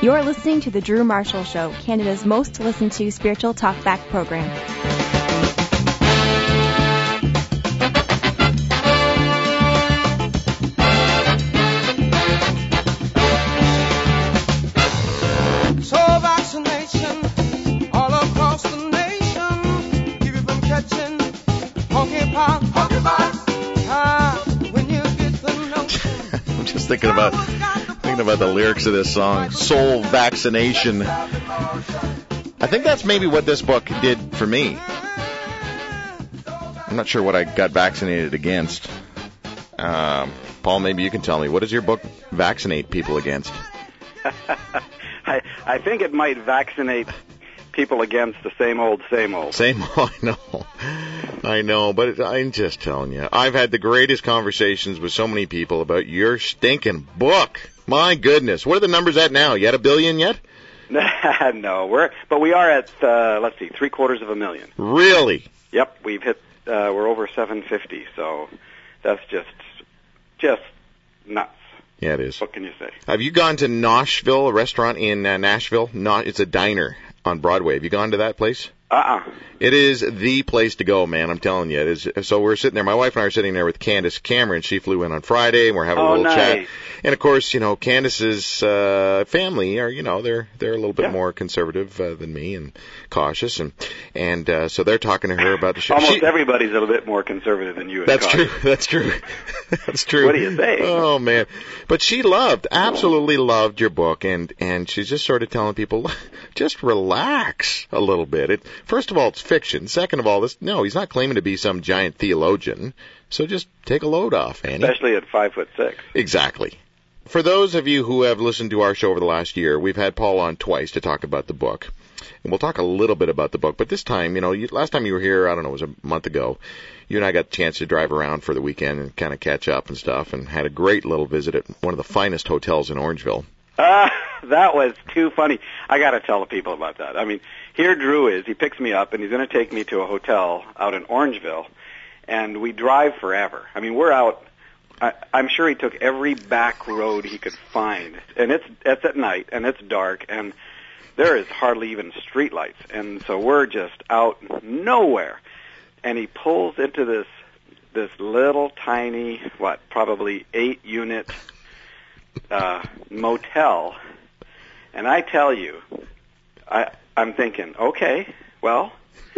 You're listening to The Drew Marshall Show, Canada's most listened to spiritual talk-back program. So vaccination all across the nation, keep you from catching monkeypox. When you get the notion. I'm just thinking about the lyrics of this song, Soul Vaccination. I think that's maybe what this book did for me. I'm not sure what I got vaccinated against. Paul, maybe you can tell me. What does your book vaccinate people against? I think it might vaccinate people against the same old. Same old, I know, but I'm just telling you. I've had the greatest conversations with so many people about your stinking book. My goodness. What are the numbers at now? You at 1 billion yet? No, we are at, 750,000. Really? Yep, we've hit, we're over 750, so that's just nuts. Yeah, it is. What can you say? Have you gone to Noshville, a restaurant in Nashville? It's a diner on Broadway. Have you gone to that place? It is the place to go, man. I'm telling you. It is. So we're sitting there. My wife and I are sitting there with Candace Cameron. She flew in on Friday, and we're having a little chat. And of course, Candace's family are, they're a little bit more conservative than me and cautious, and so they're talking to her about the show. Almost everybody's a little bit more conservative than you. That's true. That's true. That's true. What do you say? Oh man! But she absolutely loved your book, and she's just sort of telling people, just relax a little bit. First of all, it's fiction. Second of all, he's not claiming to be some giant theologian. So just take a load off, Annie. Especially at 5'6". Exactly. For those of you who have listened to our show over the last year, we've had Paul on twice to talk about the book. And we'll talk a little bit about the book. But this time, last time you were here, I don't know, it was a month ago, you and I got the chance to drive around for the weekend and kind of catch up and stuff, and had a great little visit at one of the finest hotels in Orangeville. That was too funny. I got to tell the people about that. I mean, here Drew is. He picks me up, and he's going to take me to a hotel out in Orangeville, and we drive forever. I mean, we're out. I'm sure he took every back road he could find, and it's at night, and it's dark, and there is hardly even street lights, and so we're just out nowhere. And he pulls into this little tiny, probably 8-unit motel, and I tell you, I'm thinking, okay, well,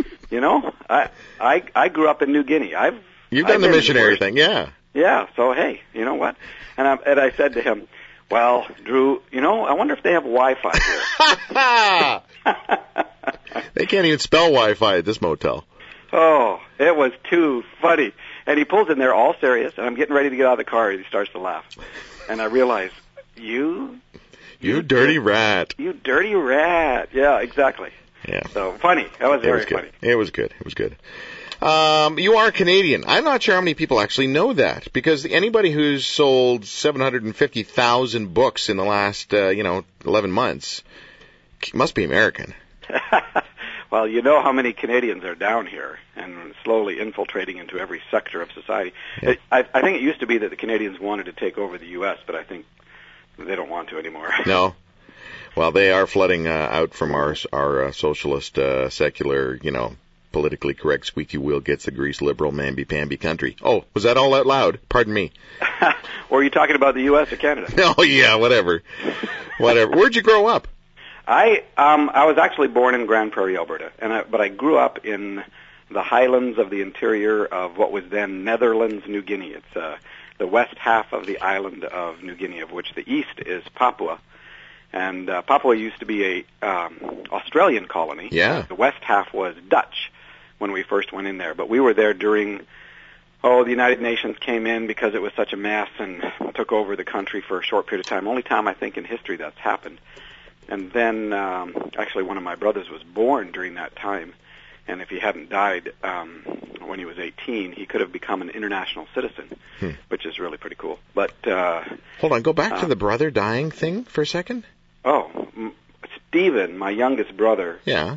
I grew up in New Guinea. You've done the missionary thing, yeah. Yeah, so hey, you know what? And I said to him, well, Drew, I wonder if they have Wi-Fi here. They can't even spell Wi-Fi at this motel. Oh, it was too funny. And he pulls in there all serious, and I'm getting ready to get out of the car, and he starts to laugh. And I realize, You dirty rat. You dirty rat. Yeah, exactly. Yeah. So funny. That was very funny. It was good. You are Canadian. I'm not sure how many people actually know that, because anybody who's sold 750,000 books in the last, 11 months must be American. Well, you know how many Canadians are down here and slowly infiltrating into every sector of society. Yeah. I think it used to be that the Canadians wanted to take over the U.S., but I think they don't want to anymore. No. Well, they are flooding out from our socialist, secular, politically correct, squeaky wheel gets the grease, liberal, mamby-pamby country. Oh, was that all out loud? Pardon me. Or are you talking about the U.S. or Canada? Oh, yeah, whatever. Where'd you grow up? I was actually born in Grand Prairie, Alberta, but I grew up in the highlands of the interior of what was then Netherlands, New Guinea. It's the west half of the island of New Guinea, of which the east is Papua. And Papua used to be a Australian colony. Yeah. The west half was Dutch when we first went in there. But we were there during, the United Nations came in because it was such a mess and took over the country for a short period of time. Only time, I think, in history that's happened. And then, actually, one of my brothers was born during that time. And if he hadn't died when he was 18, he could have become an international citizen, which is really pretty cool. But hold on, go back to the brother dying thing for a second. Oh, Stephen, my youngest brother. Yeah.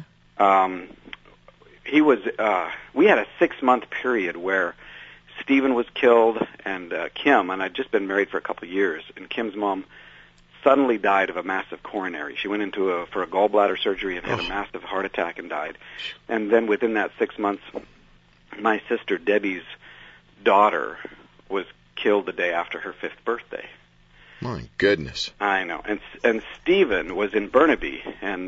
He was. We had a 6-month period where Stephen was killed, and Kim, and I'd just been married for a couple of years, and Kim's mom suddenly died of a massive coronary. She went for a gallbladder surgery and had a massive heart attack and died. And then within that 6 months, my sister Debbie's daughter was killed the day after her 5th birthday. My goodness. I know. And Stephen was in Burnaby, and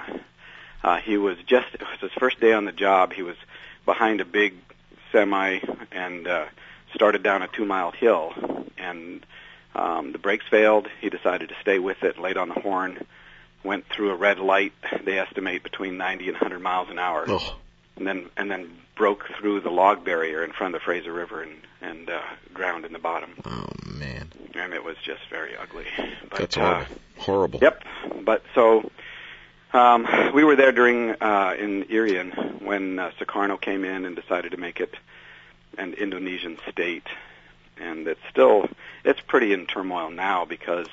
it was his first day on the job. He was behind a big semi and started down a 2-mile hill, and the brakes failed. He decided to stay with it, laid on the horn, went through a red light. They estimate between 90 and 100 miles an hour, and then broke through the log barrier in front of the Fraser River and drowned in the bottom. Oh man! And it was just very ugly. But, that's horrible. Horrible. Yep. But so we were there during in Irian when Sukarno came in and decided to make it an Indonesian state, and it's pretty in turmoil now because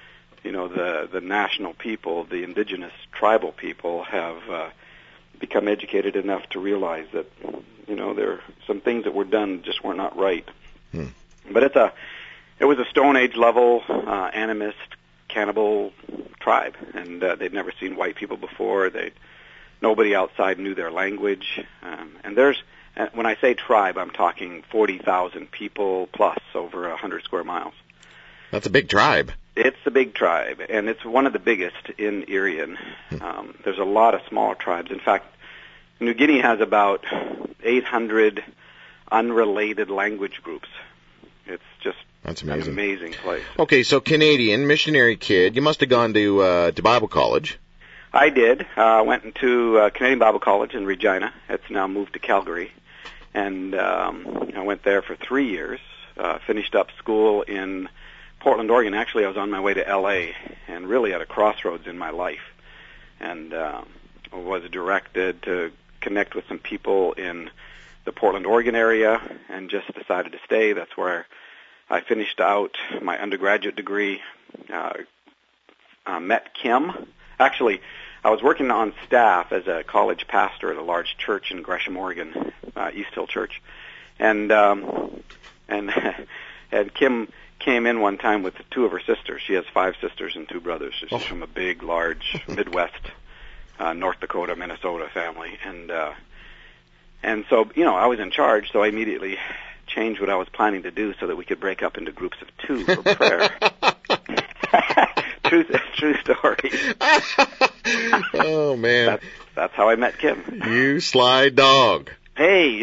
the national people, the indigenous tribal people, have become educated enough to realize that there are some things that were done just were not right. But it was a Stone Age level animist, cannibal tribe, and they'd never seen white people before. Nobody outside knew their language, and when I say tribe, I'm talking 40,000 people plus over 100 square miles. That's a big tribe. It's a big tribe, and it's one of the biggest in Irian. There's a lot of smaller tribes. In fact, New Guinea has about 800 unrelated language groups. It's just That's amazing. An amazing place. Okay, so Canadian, missionary kid. You must have gone to Bible college. I did. Went into Canadian Bible College in Regina. It's now moved to Calgary. And I went there for 3 years, finished up school in Portland, Oregon. Actually, I was on my way to L.A. and really at a crossroads in my life. And was directed to connect with some people in the Portland, Oregon area and just decided to stay. That's where I finished out my undergraduate degree, met Kim. Actually, I was working on staff as a college pastor at a large church in Gresham, Oregon, East Hill Church, and Kim came in one time with 2 of her sisters. She has 5 sisters and 2 brothers. She's from a big, large Midwest, North Dakota, Minnesota family, and so I was in charge. So I immediately changed what I was planning to do so that we could break up into groups of 2 for prayer. True story. Oh man, that's how I met Kim. You sly dog. Hey,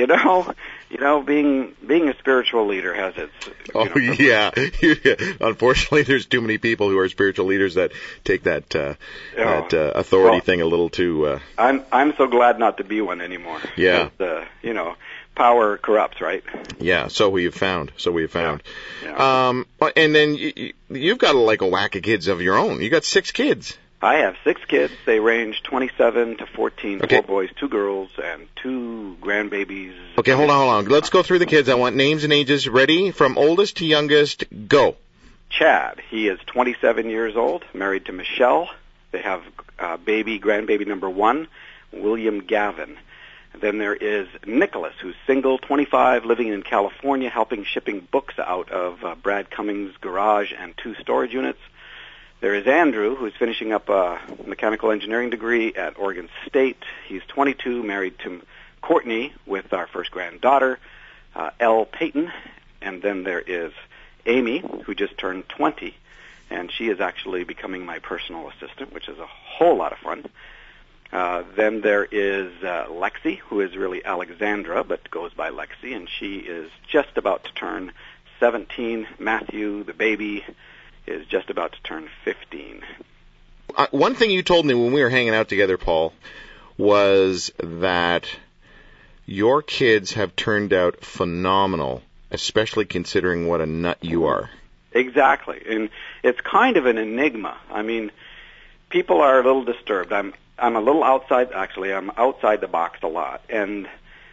being a spiritual leader has its. Yeah. Unfortunately, there's too many people who are spiritual leaders that take that authority thing a little too. I'm so glad not to be one anymore. Yeah. Because, power corrupts, right? Yeah. So we have found. Yeah. And then you've got like a whack of kids of your own. You got 6 kids. I have 6 kids. They range 27 to 14, 4 boys, 2 girls, and 2 grandbabies. Okay, hold on. Let's go through the kids. I want names and ages. Ready? From oldest to youngest, go. Chad, he is 27 years old, married to Michelle. They have grandbaby number 1, William Gavin. Then there is Nicholas, who's single, 25, living in California, shipping books out of Brad Cummings' garage and 2 storage units. There is Andrew, who's finishing up a mechanical engineering degree at Oregon State. He's 22, married to Courtney with our first granddaughter, Elle Payton. And then there is Amy, who just turned 20, and she is actually becoming my personal assistant, which is a whole lot of fun. Then there is Lexi, who is really Alexandra, but goes by Lexi, and she is just about to turn 17. Matthew, the baby, is just about to turn 15. One thing you told me when we were hanging out together, Paul, was that your kids have turned out phenomenal, especially considering what a nut you are. Exactly, and it's kind of an enigma. I mean, people are a little disturbed. I'm a little outside. Actually, I'm outside the box a lot, and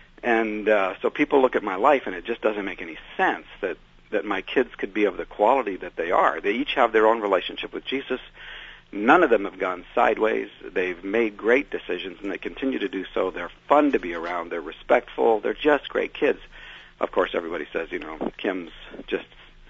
so people look at my life, and it just doesn't make any sense that my kids could be of the quality that they are. They each have their own relationship with Jesus. None of them have gone sideways. They've made great decisions, and they continue to do so. They're fun to be around. They're respectful. They're just great kids. Of course, everybody says, Kim's just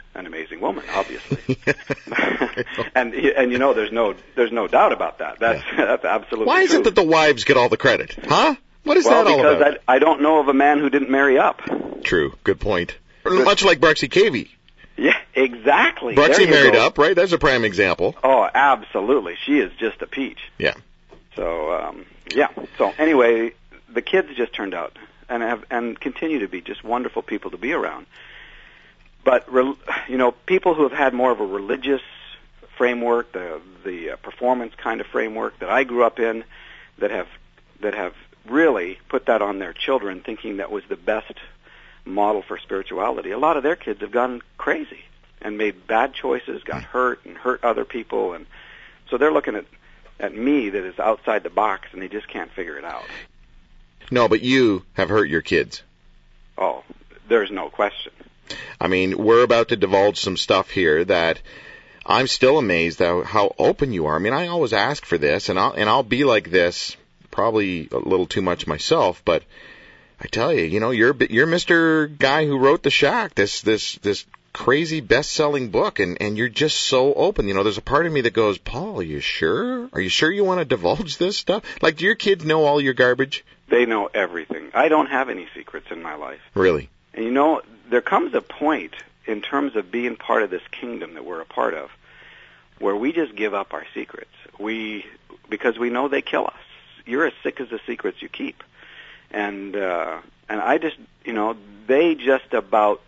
an amazing woman, obviously. and you know, there's no doubt about that. That's absolutely Why is true. it that the wives get all the credit? Huh? What is that all about? Well, because I don't know of a man who didn't marry up. True. Good point. Much like Brexy Cavey. Yeah, exactly. Brexy married up, right? That's a prime example. Oh, absolutely. She is just a peach. Yeah. So, yeah. So anyway, the kids just turned out and continue to be just wonderful people to be around. But, you know, people who have had more of a religious framework, the performance kind of framework that I grew up in, that have really put that on their children, thinking that was the best model for spirituality. A lot of their kids have gone crazy and made bad choices, got hurt and hurt other people, and so they're looking at me that is outside the box, and they just can't figure it out. No, but you have hurt your kids. Oh, there's no question. I mean, we're about to divulge some stuff here that I'm still amazed at how open you are. I mean, I always ask for this, and I'll be like this, probably a little too much myself, but I tell you, you know, you're Mr. Guy who wrote The Shack, this crazy best-selling book, and you're just so open. You know, there's a part of me that goes, Paul, are you sure? Are you sure you want to divulge this stuff? Like, do your kids know all your garbage? They know everything. I don't have any secrets in my life. Really? And you know, there comes a point in terms of being part of this kingdom that we're a part of where we just give up our secrets. Because we know they kill us. You're as sick as the secrets you keep. And I just, you know, they just about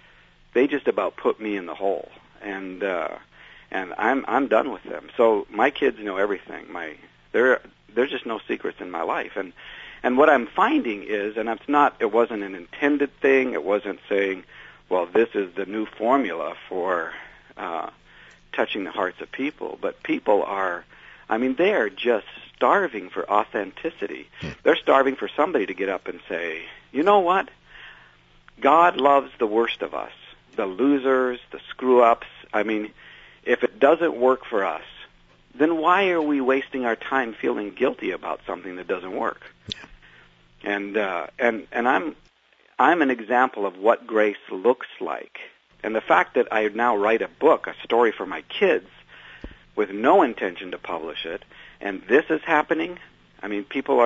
put me in the hole, and I'm done with them. So my kids know everything. There's just no secrets in my life, and what I'm finding is, and it wasn't an intended thing. It wasn't saying, well, this is the new formula for touching the hearts of people. But people are, I mean, they are just starving for authenticity. They're starving for somebody to get up and say, you know what? God loves the worst of us, the losers, the screw-ups. I mean, if it doesn't work for us, then why are we wasting our time feeling guilty about something that doesn't work? And I'm an example of what grace looks like. And the fact that I now write a book, a story for my kids, with no intention to publish it, and this is happening, I mean,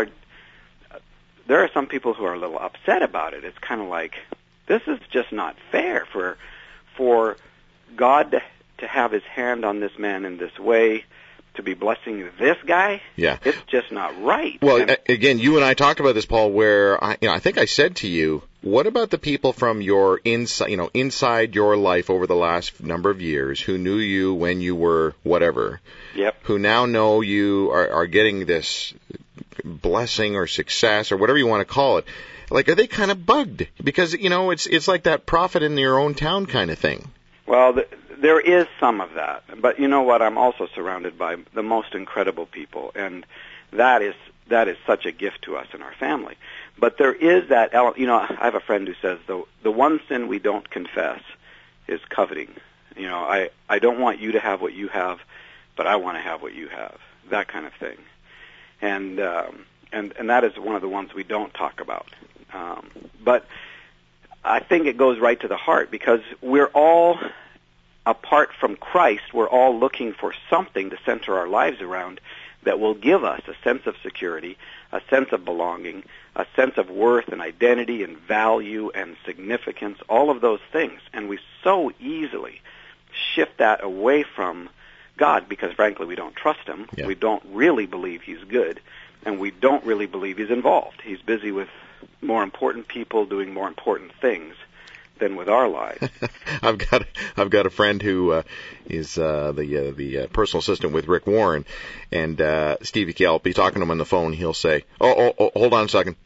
there are some people who are a little upset about it. It's kind of like, this is just not fair for God to have his hand on this man in this way, to be blessing this guy. Yeah. It's just not right. Well, again, you and I talked about this, Paul, where I think I said to you, what about the people from your inside your life over the last number of years who knew you when you were whatever? Yep. Who now know you are getting this blessing or success or whatever you want to call it. Like, are they kind of bugged? Because, you know, it's like that prophet in your own town kind of thing. Well, there is some of that. But you know what? I'm also surrounded by the most incredible people, and that is such a gift to us in our family. But there is that element. You know, I have a friend who says the one sin we don't confess is coveting. You know, I don't want you to have what you have, but I want to have what you have. That kind of thing. And that is one of the ones we don't talk about. But I think it goes right to the heart, because we're all, apart from Christ, we're all looking for something to center our lives around that will give us a sense of security, a sense of belonging, a sense of worth and identity and value and significance, all of those things. And we so easily shift that away from God because, frankly, we don't trust him. Yeah. We don't really believe he's good, and we don't really believe he's involved. He's busy with more important people doing more important things than with our lives. I've got a friend who is the personal assistant with Rick Warren, and Stevie K, I'll be talking to him on the phone. He'll say, "Oh, hold on a second.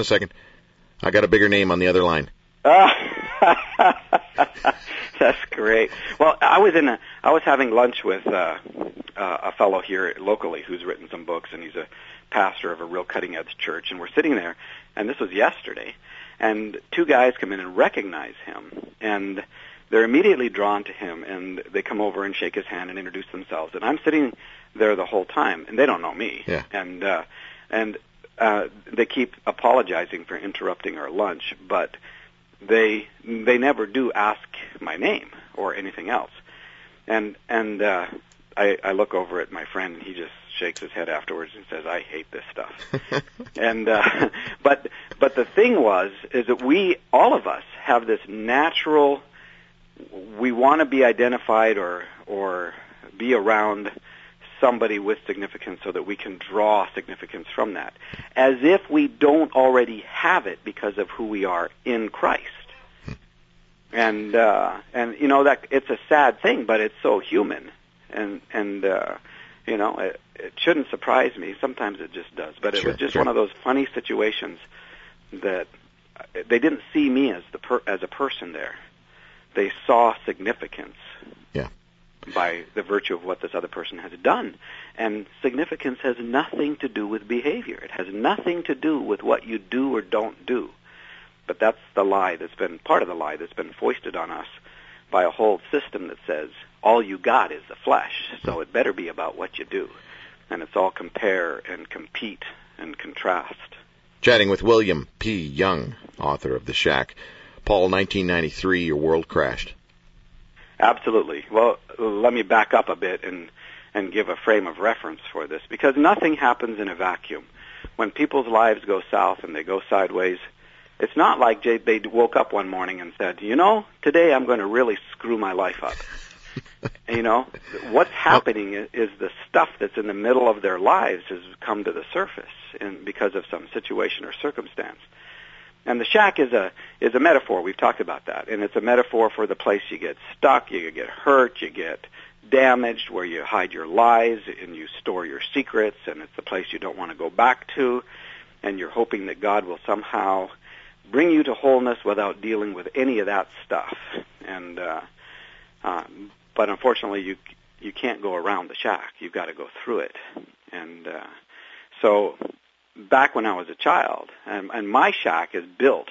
I got a bigger name on the other line." That's great. Well, I was having lunch with a fellow here locally who's written some books, and he's a pastor of a real cutting-edge church, and we're sitting there, and this was yesterday, and two guys come in and recognize him, and they're immediately drawn to him, and they come over and shake his hand and introduce themselves, and I'm sitting there the whole time, and they don't know me, yeah. and they keep apologizing for interrupting our lunch, but they never do ask my name or anything else. And I look over at my friend, and he just shakes his head afterwards and says, "I hate this stuff." And but the thing is that all of us have this natural. We want to be identified or be around somebody with significance so that we can draw significance from that, as if we don't already have it because of who we are in Christ. And you know, that it's a sad thing, but it's so human, and you know, it shouldn't surprise me. Sometimes it just does, but it was just one of those funny situations that they didn't see me as a person there. They saw significance. Yeah. By the virtue of what this other person has done. And significance has nothing to do with behavior. It has nothing to do with what you do or don't do. But that's the lie that's been part of the lie that's been foisted on us by a whole system that says all you got is the flesh, so it better be about what you do. And it's all compare and compete and contrast. Chatting with William P. Young, author of The Shack. Paul, 1993, your world crashed. Absolutely. Well, let me back up a bit and give a frame of reference for this, because nothing happens in a vacuum. When people's lives go south and they go sideways, it's not like they woke up one morning and said, you know, today I'm going to really screw my life up. You know, what's happening is the stuff that's in the middle of their lives has come to the surface because of some situation or circumstance. And the shack is a metaphor. We've talked about that. And it's a metaphor for the place you get stuck, you get hurt, you get damaged, where you hide your lies and you store your secrets, and it's the place you don't want to go back to, and you're hoping that God will somehow bring you to wholeness without dealing with any of that stuff. And but unfortunately, you can't go around the shack. You've got to go through it. And so back when I was a child, and my shack is built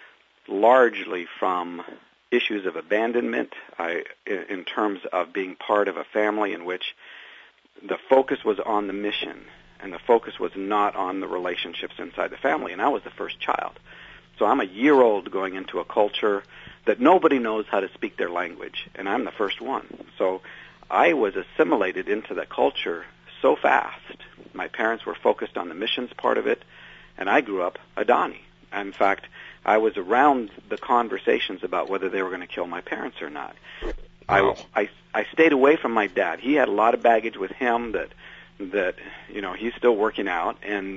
largely from issues of abandonment, in terms of being part of a family in which the focus was on the mission, and the focus was not on the relationships inside the family, and I was the first child. So I'm a year old going into a culture that nobody knows how to speak their language, and I'm the first one. So I was assimilated into the culture so fast. My parents were focused on the missions part of it, and I grew up Adani. In fact, I was around the conversations about whether they were going to kill my parents or not. Wow. I stayed away from my dad. He had a lot of baggage with him that you know, he's still working out, and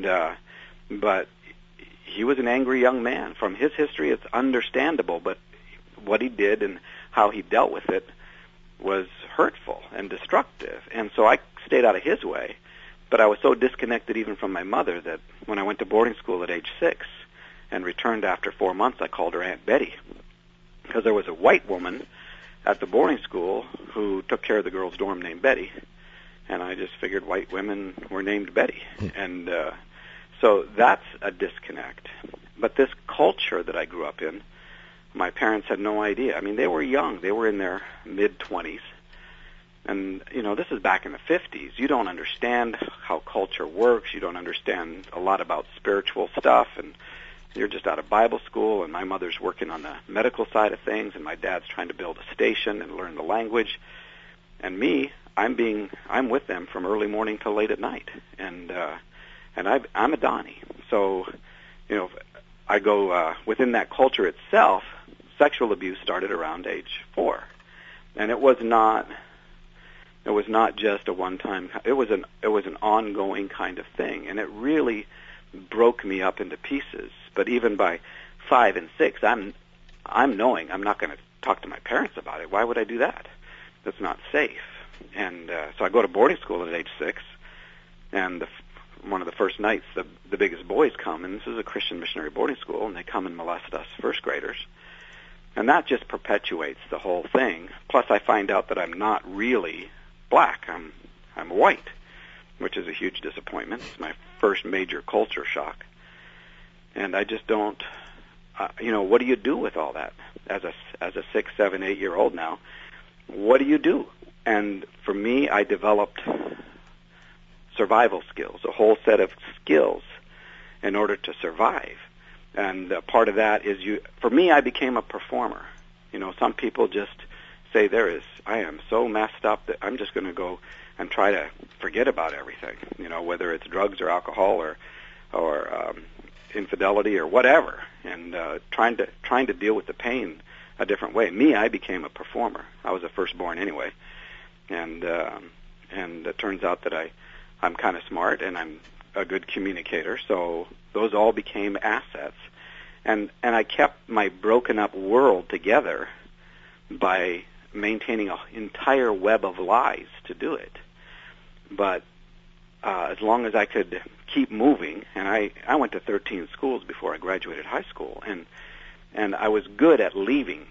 but he was an angry young man. From his history, it's understandable, but what he did and how he dealt with it was hurtful and destructive. And so I stayed out of his way. But I was so disconnected even from my mother that when I went to boarding school at age 6 and returned after 4 months, I called her Aunt Betty, because there was a white woman at the boarding school who took care of the girls' dorm named Betty, and I just figured white women were named Betty. And so that's a disconnect. But this culture that I grew up in, my parents had no idea. I mean, they were young. They were in their mid-20s. And, you know, this is back in the 50s. You don't understand how culture works. You don't understand a lot about spiritual stuff. And you're just out of Bible school, and my mother's working on the medical side of things, and my dad's trying to build a station and learn the language. And me, I'm with them from early morning till late at night. And I'm a Donnie. So, you know, I go within that culture itself. Sexual abuse started around age 4, and it was not just a one-time. It was an ongoing kind of thing, and it really broke me up into pieces. But even by 5 and 6, I'm knowing I'm not going to talk to my parents about it. Why would I do that? That's not safe. And so I go to boarding school at age 6, and one of the first nights, the biggest boys come, and this is a Christian missionary boarding school, and they come and molest us first graders. And that just perpetuates the whole thing. Plus, I find out that I'm not really black. I'm white, which is a huge disappointment. It's my first major culture shock. And I just don't, you know, what do you do with all that? As a 6, 7, 8-year-old now, what do you do? And for me, I developed survival skills, a whole set of skills in order to survive. And part of that is for me, I became a performer. You know, some people just say I am so messed up that I'm just going to go and try to forget about everything, whether it's drugs or alcohol or infidelity or whatever, and trying to deal with the pain a different way. Me, I became a performer. I was a firstborn anyway, and it turns out that I'm kind of smart and I'm a good communicator, so those all became assets. And I kept my broken up world together by maintaining an entire web of lies to do it. But as long as I could keep moving, and I went to 13 schools before I graduated high school, and I was good at leaving.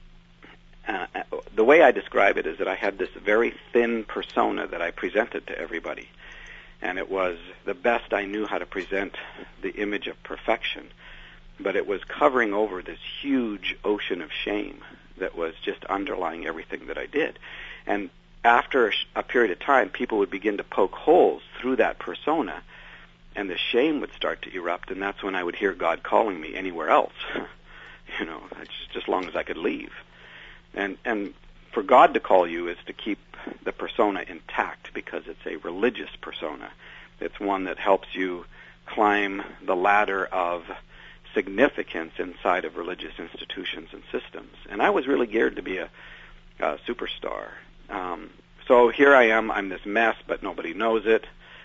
The way I describe it is that I had this very thin persona that I presented to everybody, and it was the best I knew how to present the image of perfection, but it was covering over this huge ocean of shame that was just underlying everything that I did. And after a period of time, people would begin to poke holes through that persona, and the shame would start to erupt, and that's when I would hear God calling me anywhere else, just as long as I could leave. And for God to call you is to keep the persona intact, because it's a religious persona. It's one that helps you climb the ladder of significance inside of religious institutions and systems. And I was really geared to be a superstar. So here I am. I'm this mess, but nobody knows it.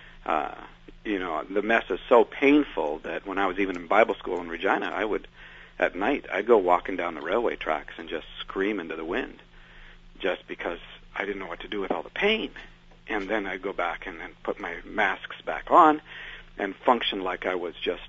The mess is so painful that when I was even in Bible school in Regina, at night, I'd go walking down the railway tracks and just scream into the wind, just because I didn't know what to do with all the pain. And then I'd go back and then put my masks back on and function like I was just,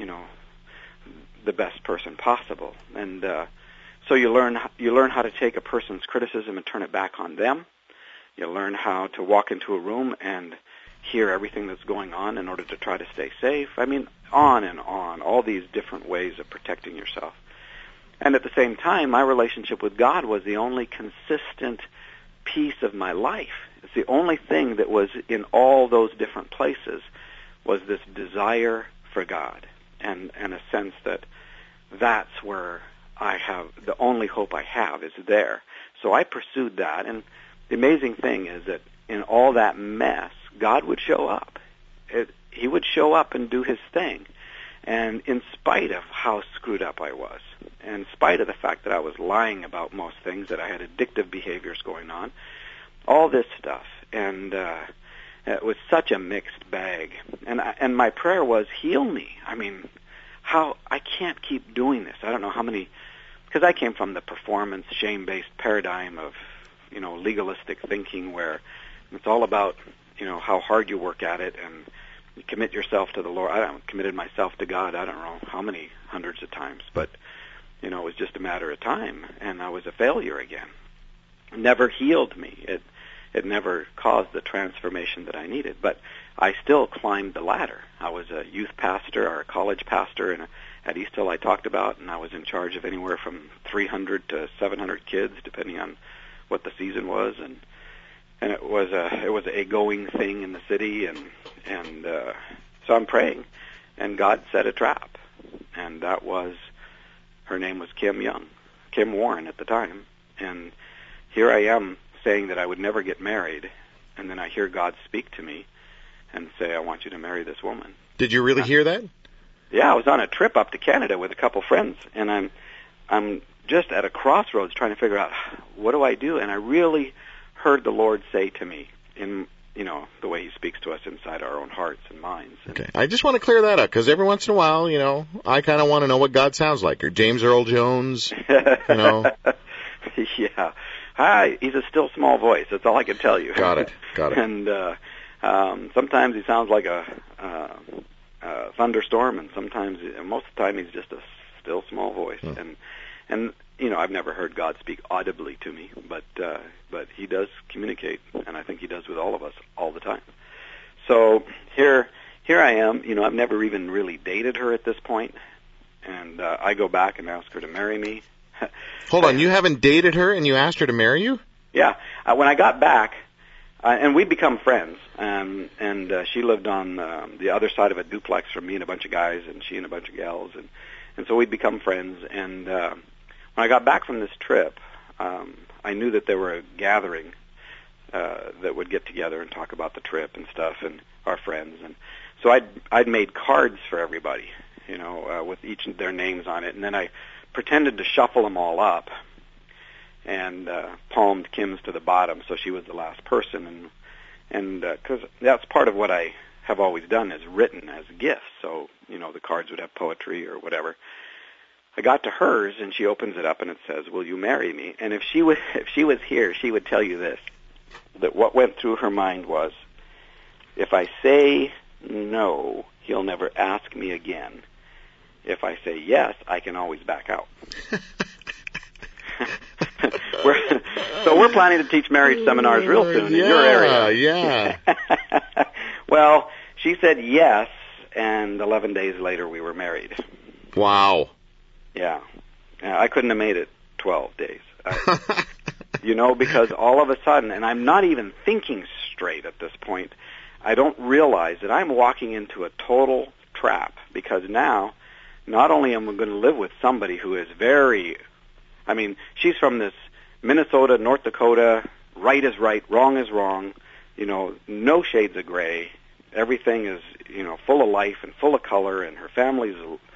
the best person possible. And so you learn how to take a person's criticism and turn it back on them. You learn how to walk into a room and hear everything that's going on in order to try to stay safe. I mean, on and on, all these different ways of protecting yourself. And at the same time, my relationship with God was the only consistent piece of my life. It's the only thing that was in all those different places was this desire for God, and a sense that that's where I have, the only hope I have is there. So I pursued that, and the amazing thing is that in all that mess, God would show up. He would show up and do his thing. And in spite of how screwed up I was, and in spite of the fact that I was lying about most things, that I had addictive behaviors going on, all this stuff, and it was such a mixed bag. And my prayer was, heal me. I mean, I can't keep doing this. I don't know how many, because I came from the performance, shame-based paradigm of, legalistic thinking, where it's all about, how hard you work at it and you commit yourself to the Lord. I committed myself to God, I don't know how many hundreds of times, but, it was just a matter of time, and I was a failure again. It never healed me. It never caused the transformation that I needed, but I still climbed the ladder. I was a youth pastor or a college pastor at East Hill I talked about, and I was in charge of anywhere from 300 to 700 kids, depending on what the season was, and it was a going thing in the city, and so I'm praying, and God set a trap, and that was, her name was Kim Warren at the time, and here I am saying that I would never get married, and then I hear God speak to me and say, I want you to marry this woman. Did you really hear that? Yeah, I was on a trip up to Canada with a couple friends, and I'm just at a crossroads trying to figure out, what do I do? And I really heard the Lord say to me in, the way he speaks to us inside our own hearts and minds. Okay, I just want to clear that up, because every once in a while, I kind of want to know what God sounds like, or James Earl Jones, Yeah. Hi, he's a still small voice. That's all I can tell you. Got it. And sometimes he sounds like a thunderstorm, and most of the time, he's just a still small voice. And I've never heard God speak audibly to me, but he does communicate, and I think he does with all of us all the time. So here I am. I've never even really dated her at this point, and I go back and ask her to marry me. Hold on, you haven't dated her and you asked her to marry you? Yeah. When I got back, and we'd become friends, and she lived on the other side of a duplex from me and a bunch of guys, and she and a bunch of gals, and so we'd become friends. And when I got back from this trip, I knew that there were a gathering that would get together and talk about the trip and stuff and our friends. And so I'd made cards for everybody, with each of their names on it. And then I pretended to shuffle them all up and palmed Kim's to the bottom, so she was the last person. And because that's part of what I have always done, is written as gifts. So, the cards would have poetry or whatever. I got to hers, and she opens it up, and it says, "Will you marry me?" And if she was here, she would tell you this, that what went through her mind was, if I say no, he'll never ask me again. If I say yes, I can always back out. We're planning to teach marriage seminars real soon in your area. Yeah. Well, she said yes, and 11 days later we were married. Wow. Yeah. I couldn't have made it 12 days. Because all of a sudden, and I'm not even thinking straight at this point, I don't realize that I'm walking into a total trap, because now not only am I going to live with somebody who is she's from this Minnesota, North Dakota, right is right, wrong is wrong, no shades of gray. Everything is, full of life and full of color, and her family's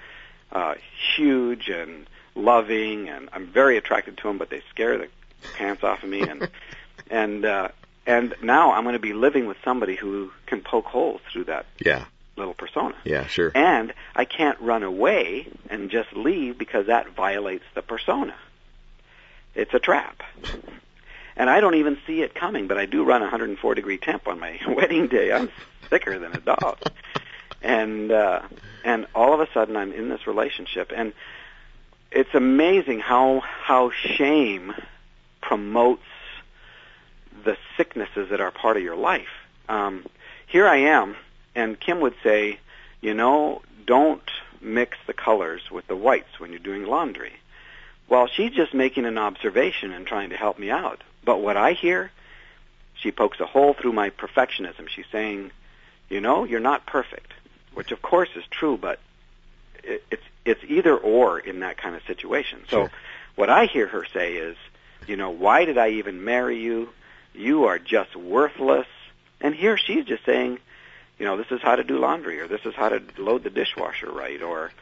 huge and loving, and I'm very attracted to them, but they scare the pants off of me. And now I'm going to be living with somebody who can poke holes through that little persona. Yeah, sure. And I can't run away and just leave, because that violates the persona. It's a trap. And I don't even see it coming, but I do run 104-degree temp on my wedding day. I'm thicker than a dog. And all of a sudden I'm in this relationship. And it's amazing how shame promotes the sicknesses that are part of your life. Here I am, and Kim would say, don't mix the colors with the whites when you're doing laundry. Well, she's just making an observation and trying to help me out. But what I hear, she pokes a hole through my perfectionism. She's saying, you're not perfect, which of course is true, but it's either or in that kind of situation. So what I hear her say is, why did I even marry you? You are just worthless. And here she's just saying, this is how to do laundry, or this is how to load the dishwasher right,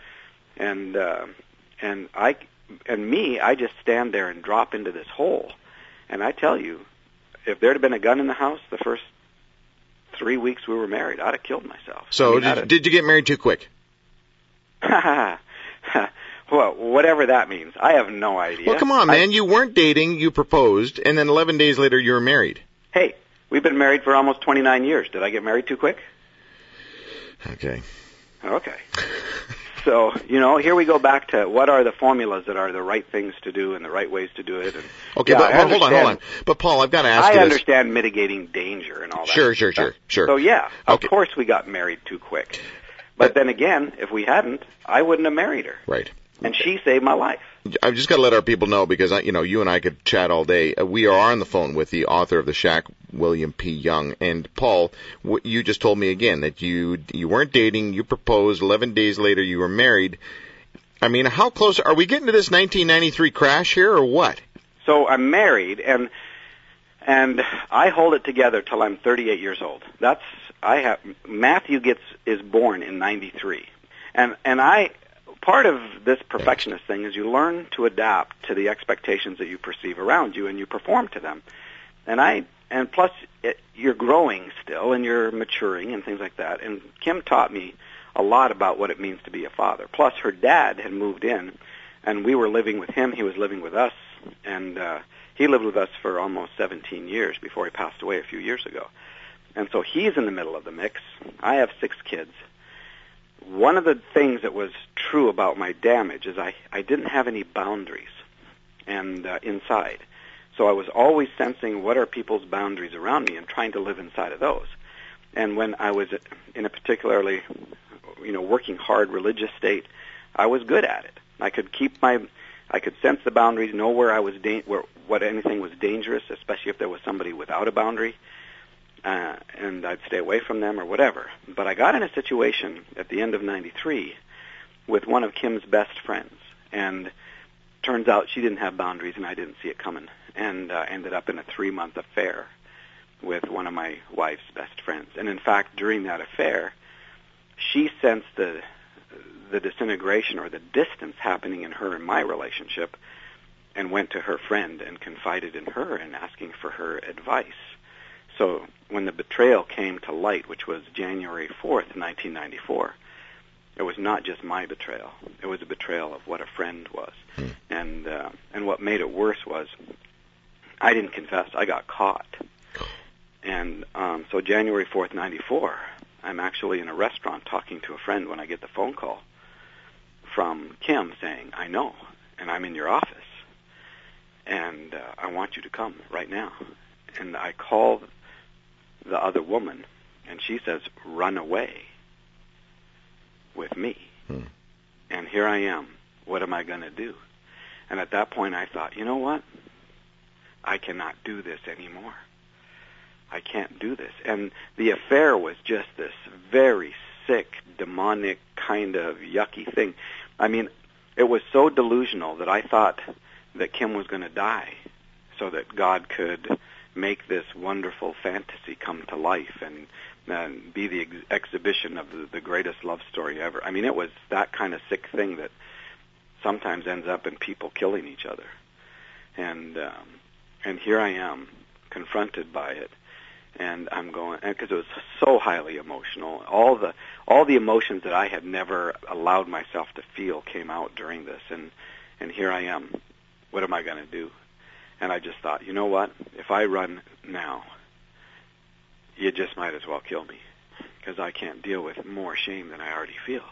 I just stand there and drop into this hole. And I tell you, if there had been a gun in the house the first 3 weeks we were married, I'd have killed myself. So did you get married too quick? Well, whatever that means. I have no idea. Well, come on, man. You weren't dating, you proposed, and then 11 days later you were married. Hey, we've been married for almost 29 years. Did I get married too quick? Okay. So, here we go back to what are the formulas that are the right things to do and the right ways to do it. And, okay, but hold on. But, Paul, I've got to ask you this. I understand mitigating danger and all that. Sure. So, of course we got married too quick. But then again, if we hadn't, I wouldn't have married her. Right. And she saved my life. I've just got to let our people know, because you and I could chat all day. We are on the phone with the author of The Shack, William P. Young. And Paul, you just told me again that you weren't dating, you proposed, 11 days later you were married. I mean, how close are we getting to this 1993 crash here, or what? So I'm married, and I hold it together till I'm 38 years old. Matthew is born in 93, and part of this perfectionist thing is you learn to adapt to the expectations that you perceive around you, and you perform to them. And plus, you're growing still, and you're maturing, and things like that. And Kim taught me a lot about what it means to be a father. Plus, her dad had moved in, and we were living with him. He was living with us, and he lived with us for almost 17 years before he passed away a few years ago. And so he's in the middle of the mix. I have 6 kids. One of the things that was true about my damage is I didn't have any boundaries and inside. So I was always sensing what are people's boundaries around me and trying to live inside of those. And when I was in a particularly, working hard religious state, I was good at it. I could sense the boundaries, know where I was what anything was dangerous, especially if there was somebody without a boundary. And I'd stay away from them or whatever. But I got in a situation at the end of 93 with one of Kim's best friends, and turns out she didn't have boundaries, and I didn't see it coming. and ended up in a 3-month affair with one of my wife's best friends. And in fact, during that affair, she sensed the disintegration or the distance happening in her and my relationship, and went to her friend and confided in her and asking for her advice. So when the betrayal came to light, which was January 4th, 1994, it was not just my betrayal. It was a betrayal of what a friend was. And what made it worse was I didn't confess. I got caught. And so January 4th, 94, I'm actually in a restaurant talking to a friend when I get the phone call from Kim saying, I know, and I'm in your office, and I want you to come right now. And I call the other woman, and she says, run away with me. And here I am. What am I going to do? And at that point I thought, you know what? I cannot do this anymore. I can't do this. And the affair was just this very sick, demonic, kind of yucky thing. I mean, it was so delusional that I thought that Kim was going to die so that God could make this wonderful fantasy come to life and be the exhibition of the greatest love story ever. I mean, it was that kind of sick thing that sometimes ends up in people killing each other. And here I am, confronted by it. And I'm going, because it was so highly emotional. All the emotions that I had never allowed myself to feel came out during this. And here I am. What am I going to do? And I just thought, you know what? If I run now, you just might as well kill me, because I can't deal with more shame than I already feel.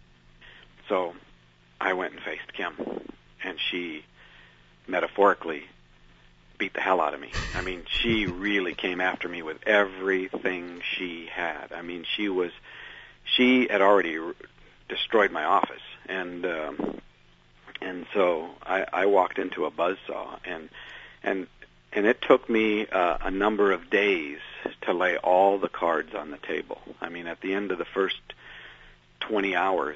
So I went and faced Kim, and she metaphorically beat the hell out of me. I mean, she really came after me with everything she had. I mean, she had already destroyed my office, and so I walked into a buzzsaw, and it took me a number of days to lay all the cards on the table. I mean, at the end of the first 20 hours,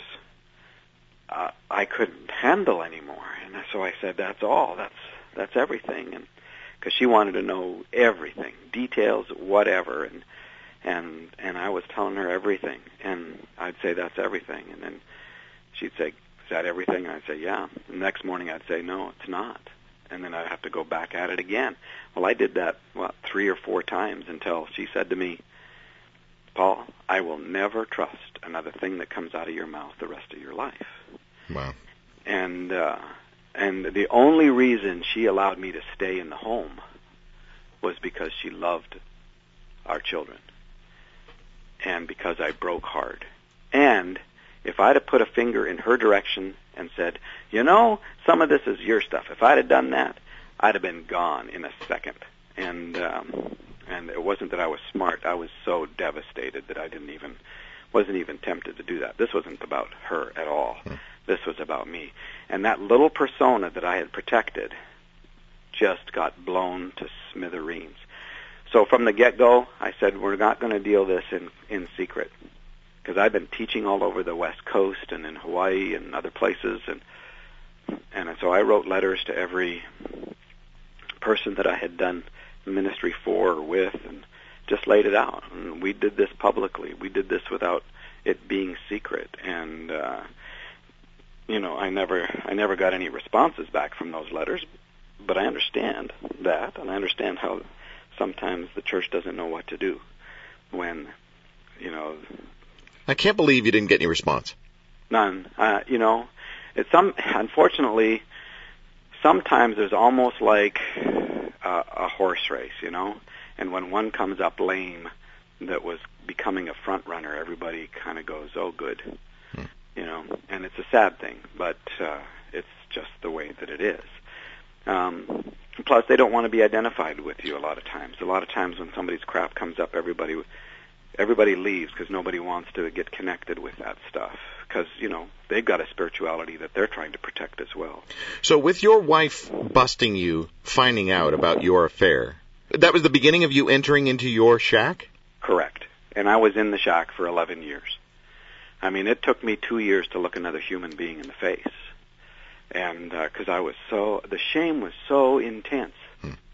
I couldn't handle anymore, and so I said, "That's all. That's everything." And because she wanted to know everything, details, whatever, and I was telling her everything, and I'd say, "That's everything," and then she'd say, "Is that everything?" And I'd say, "Yeah." And the next morning I'd say, "No, it's not." And then I'd have to go back at it again. Well, I did that, 3 or 4 times until she said to me, "Paul, I will never trust another thing that comes out of your mouth the rest of your life." Wow. And the only reason she allowed me to stay in the home was because she loved our children and because I broke hard. And if I'd have put a finger in her direction and said, you know, some of this is your stuff, if I'd have done that, I'd have been gone in a second. And it wasn't that I was smart. I was so devastated that I wasn't even tempted to do that. This wasn't about her at all. This was about me. And that little persona that I had protected just got blown to smithereens. So from the get-go, I said, we're not going to deal this in secret. Because I've been teaching all over the West Coast and in Hawaii and other places. And so I wrote letters to every person that I had done ministry for or with and just laid it out. And we did this publicly. We did this without it being secret. And I never got any responses back from those letters, but I understand that, and I understand how sometimes the church doesn't know what to do when, I can't believe you didn't get any response. None. Unfortunately, sometimes there's almost like a horse race, and when one comes up lame that was becoming a front runner, everybody kind of goes, oh, good. And it's a sad thing, but it's just the way that it is. Plus, they don't want to be identified with you a lot of times. A lot of times when somebody's crap comes up, everybody leaves because nobody wants to get connected with that stuff because, they've got a spirituality that they're trying to protect as well. So with your wife busting you, finding out about your affair, that was the beginning of you entering into your shack? Correct. And I was in the shack for 11 years. I mean, it took me 2 years to look another human being in the face. And because the shame was so intense.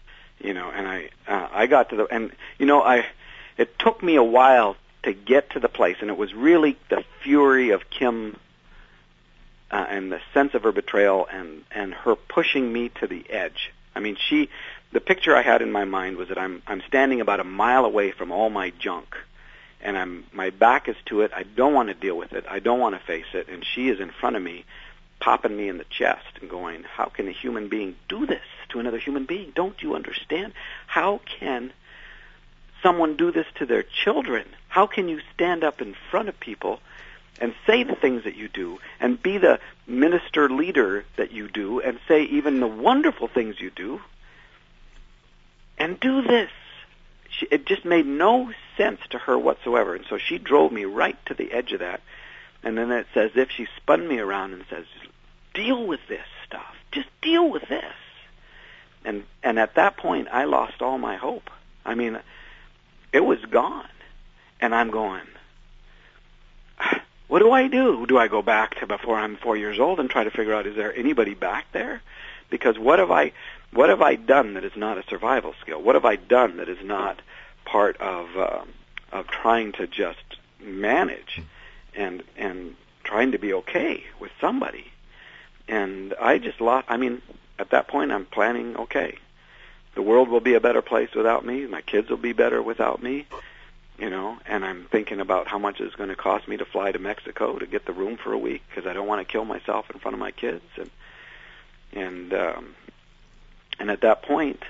you know, and I got to the, and, you know, it took me a while to get to the place, and it was really the fury of Kim and the sense of her betrayal and her pushing me to the edge. I mean, the picture I had in my mind was that I'm standing about a mile away from all my junk, and my back is to it. I don't want to deal with it. I don't want to face it, and she is in front of me, popping me in the chest and going, how can a human being do this to another human being? Don't you understand? How can someone do this to their children? How can you stand up in front of people and say the things that you do and be the minister leader that you do and say even the wonderful things you do and do this? It just made no sense to her whatsoever. And so she drove me right to the edge of that. And then it's as if she spun me around and says, deal with this stuff. Just deal with this. And at that point, I lost all my hope. I mean, it was gone. And I'm going, what do I do? Do I go back to before I'm 4 years old and try to figure out, is there anybody back there? Because what have I done that is not a survival skill? What have I done that is not part of trying to just manage and trying to be okay with somebody? And I just lost. I mean, at that point, I'm planning, okay, the world will be a better place without me. My kids will be better without me, you know. And I'm thinking about how much it's going to cost me to fly to Mexico to get the room for a week because I don't want to kill myself in front of my kids. And at that point,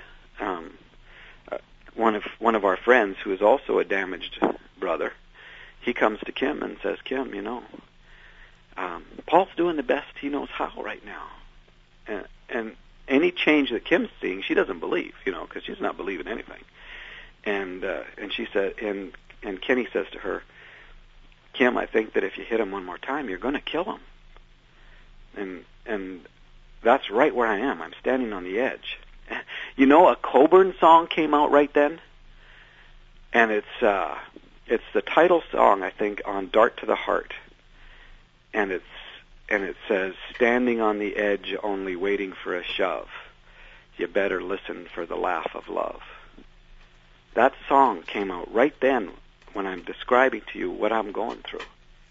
one of our friends, who is also a damaged brother, he comes to Kim and says, Kim, you know, Paul's doing the best he knows how right now. And any change that Kim's seeing, she doesn't believe, you know, because she's not believing anything. And she said, and Kenny says to her, Kim, I think that if you hit him one more time, you're going to kill him. And that's right where I am. I'm standing on the edge. You know, a Coburn song came out right then, and it's the title song, I think, on Dart to the Heart. And it says, standing on the edge, only waiting for a shove. You better listen for the laugh of love. That song came out right then when I'm describing to you what I'm going through.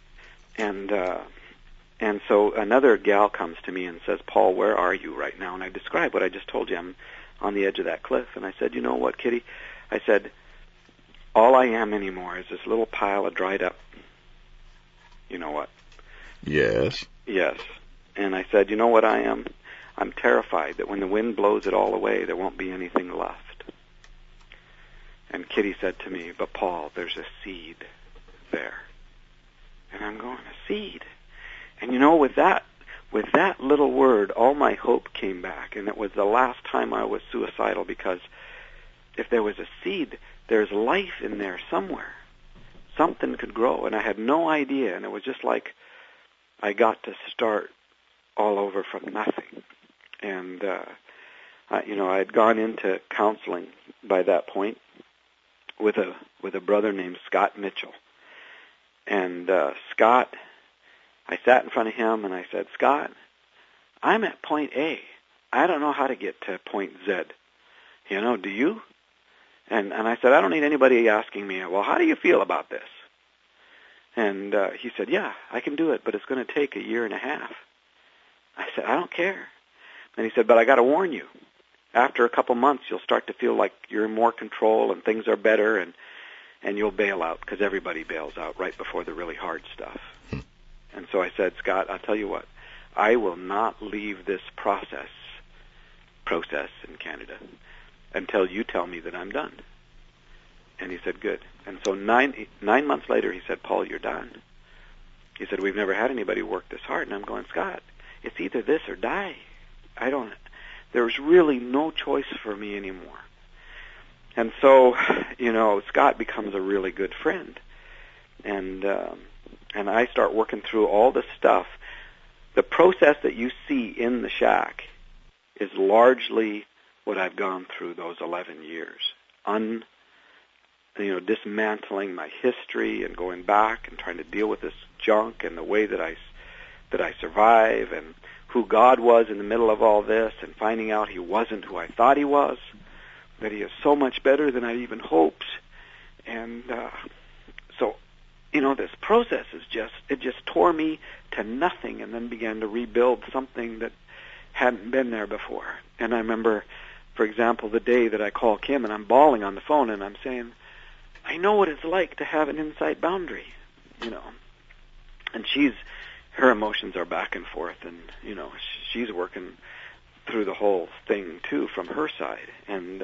And so another gal comes to me and says, Paul, where are you right now? And I describe what I just told you. I'm on the edge of that cliff. And I said, you know what, Kitty? I said, all I am anymore is this little pile of dried up. You know what? Yes. Yes. And I said, you know what I am? I'm terrified that when the wind blows it all away, there won't be anything left. And Kitty said to me, but Paul, there's a seed there. And I'm going, a seed? And you know, with that little word, all my hope came back. And it was the last time I was suicidal, because if there was a seed, there's life in there somewhere. Something could grow. And I had no idea. And it was just like I got to start all over from nothing. And, you know, I had gone into counseling by that point with a brother named Scott Mitchell. And Scott, I sat in front of him and I said, Scott, I'm at point A. I don't know how to get to point Z. You know, do you? And I said, I don't need anybody asking me, well, how do you feel about this? And he said, yeah, I can do it, but it's going to take 1.5 years. I said, I don't care. And he said, but I got to warn you. After a couple months, you'll start to feel like you're in more control and things are better, and you'll bail out, because everybody bails out right before the really hard stuff. And so I said, Scott, I'll tell you what, I will not leave this process in Canada until you tell me that I'm done. And he said, good. And so 9 months later, he said, Paul, you're done. He said, we've never had anybody work this hard. And I'm going, Scott, it's either this or die. There's really no choice for me anymore. And so, you know, Scott becomes a really good friend. And I start working through all the stuff. The process that you see in the shack is largely what I've gone through those 11 years. Dismantling my history and going back and trying to deal with this junk and the way that I survive, and who God was in the middle of all this, and finding out he wasn't who I thought he was, that he is so much better than I even hoped. And so, this process it just tore me to nothing and then began to rebuild something that hadn't been there before. And I remember, for example, the day that I call Kim and I'm bawling on the phone and I'm saying, I know what it's like to have an inside boundary, And her emotions are back and forth, and, she's working through the whole thing, too, from her side. And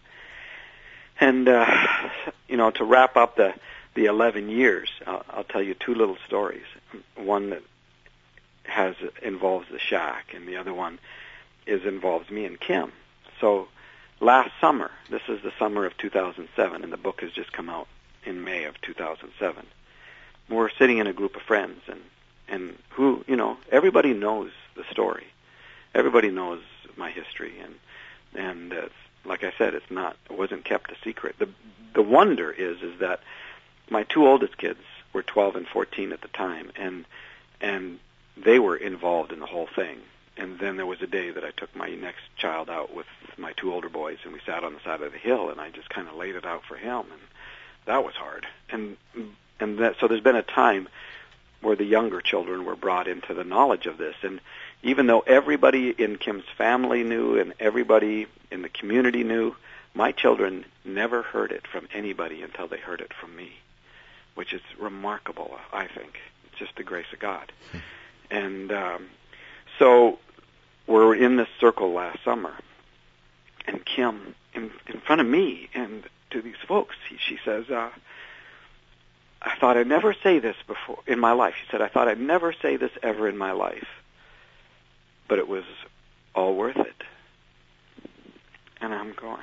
to wrap up the 11 years, I'll tell you two little stories. One that involves the shack, and the other one involves me and Kim. So last summer, this is the summer of 2007, and the book has just come out in May of 2007. We're sitting in a group of friends, and who, everybody knows the story. Everybody knows my history, and like I said, it wasn't kept a secret. The wonder is that my two oldest kids were 12 and 14 at the time, and they were involved in the whole thing. And then there was a day that I took my next child out with my two older boys, and we sat on the side of the hill, and I just kind of laid it out for him, and that was hard. So there's been a time where the younger children were brought into the knowledge of this, and even though everybody in Kim's family knew and everybody in the community knew, my children never heard it from anybody until they heard it from me, which is remarkable, I think. It's just the grace of God. And so we're in this circle last summer, and Kim, in front of me and to these folks, she says, I thought I'd never say this before in my life. She said, I thought I'd never say this ever in my life, but it was all worth it. And I'm going,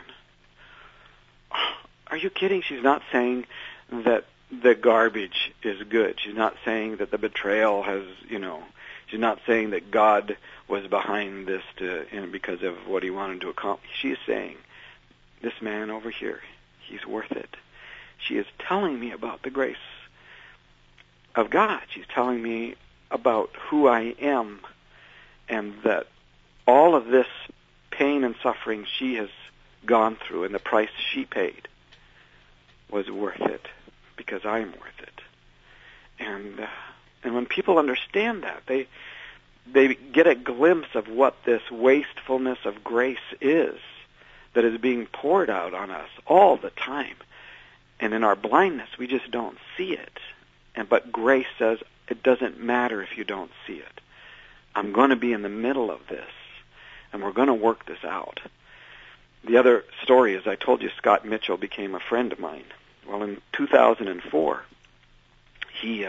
are you kidding? She's not saying that the garbage is good. She's not saying that the betrayal has, she's not saying that God was behind this because of what he wanted to accomplish. She's saying, this man over here, he's worth it. She is telling me about the grace of God. She's telling me about who I am, and that all of this pain and suffering she has gone through and the price she paid was worth it because I am worth it. And when people understand that, they get a glimpse of what this wastefulness of grace is that is being poured out on us all the time. And in our blindness, we just don't see it. But grace says, it doesn't matter if you don't see it. I'm going to be in the middle of this, and we're going to work this out. The other story is, I told you Scott Mitchell became a friend of mine. Well, in 2004, he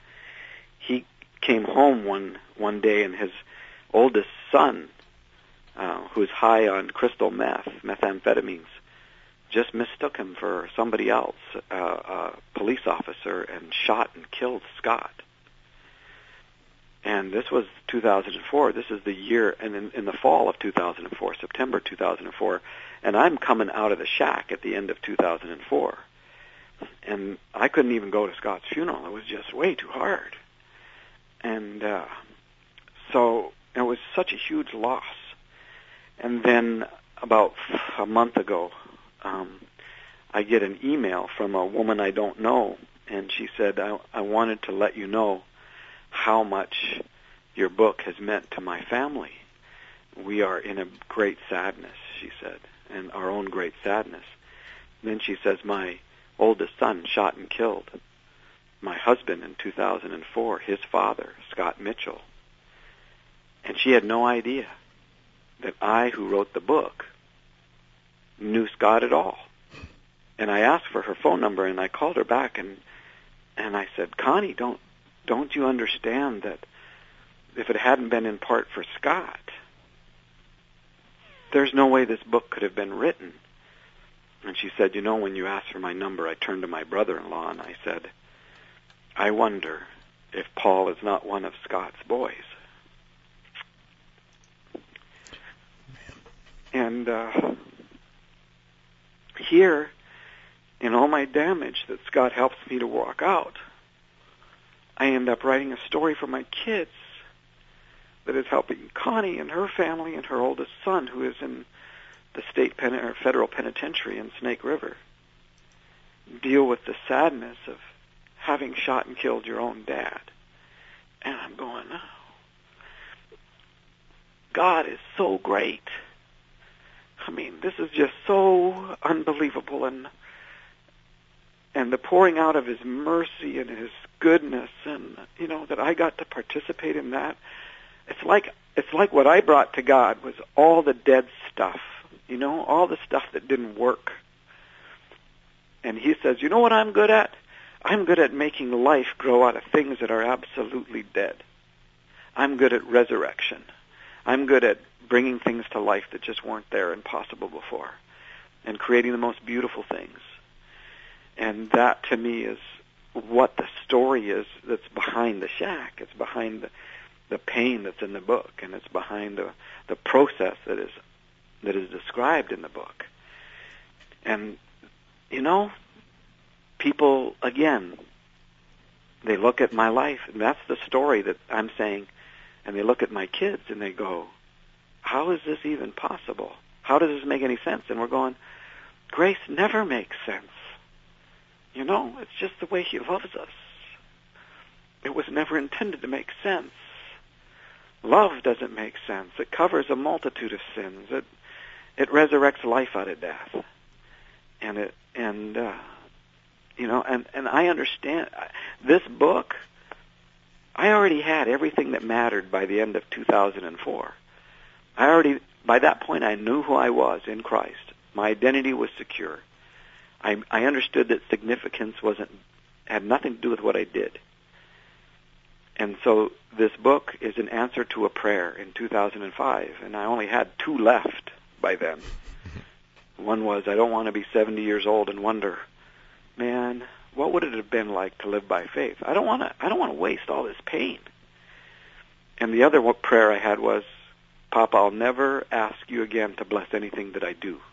came home one day, and his oldest son, who's high on crystal methamphetamines, just mistook him for somebody else, a police officer, and shot and killed Scott. And this was 2004. This is the year, and in the fall of 2004, September 2004, and I'm coming out of the shack at the end of 2004. And I couldn't even go to Scott's funeral. It was just way too hard. And so it was such a huge loss. And then about a month ago, I get an email from a woman I don't know, and she said, I wanted to let you know how much your book has meant to my family. We are in a great sadness, she said, and our own great sadness. And then she says, my oldest son shot and killed my husband in 2004, his father, Scott Mitchell. And she had no idea that I, who wrote the book, knew Scott at all. And I asked for her phone number, and I called her back, and I said, Connie, don't you understand that if it hadn't been in part for Scott, there's no way this book could have been written. And she said, when you asked for my number, I turned to my brother-in-law, and I said, I wonder if Paul is not one of Scott's boys. And here, in all my damage that Scott helps me to walk out, I end up writing a story for my kids that is helping Connie and her family and her oldest son, who is in the federal penitentiary in Snake River, deal with the sadness of having shot and killed your own dad. And I'm going, oh, God is so great. I mean, this is just so unbelievable, and the pouring out of His mercy and His goodness, and that I got to participate in that. It's like what I brought to God was all the dead stuff, all the stuff that didn't work. And He says, you know what I'm good at? I'm good at making life grow out of things that are absolutely dead. I'm good at resurrection. I'm good at bringing things to life that just weren't there and possible before, and creating the most beautiful things. And that, to me, is what the story is that's behind the shack. It's behind the pain that's in the book, and it's behind the process that is described in the book. And, people, again, they look at my life, and that's the story that I'm saying, and they look at my kids, and they go, how is this even possible? How does this make any sense? And we're going, grace never makes sense. It's just the way He loves us. It was never intended to make sense. Love doesn't make sense. It covers a multitude of sins. It resurrects life out of death. And I understand this book. I already had everything that mattered by the end of 2004. By that point, I knew who I was in Christ. My identity was secure. I understood that significance had nothing to do with what I did. And so this book is an answer to a prayer in 2005, and I only had 2 left by then. One was, I don't want to be 70 years old and wonder, man, what would it have been like to live by faith? I don't want to waste all this pain. And the other prayer I had was, Papa, I'll never ask you again to bless anything that I do.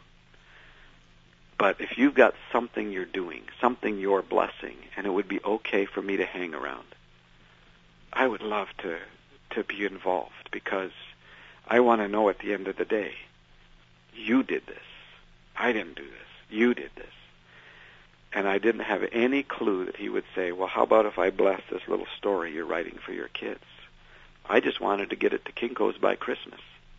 But if you've got something you're doing, something you're blessing, and it would be okay for me to hang around, I would love to be involved, because I want to know at the end of the day, you did this. I didn't do this. You did this. And I didn't have any clue that He would say, well, how about if I bless this little story you're writing for your kids? I just wanted to get it to Kinko's by Christmas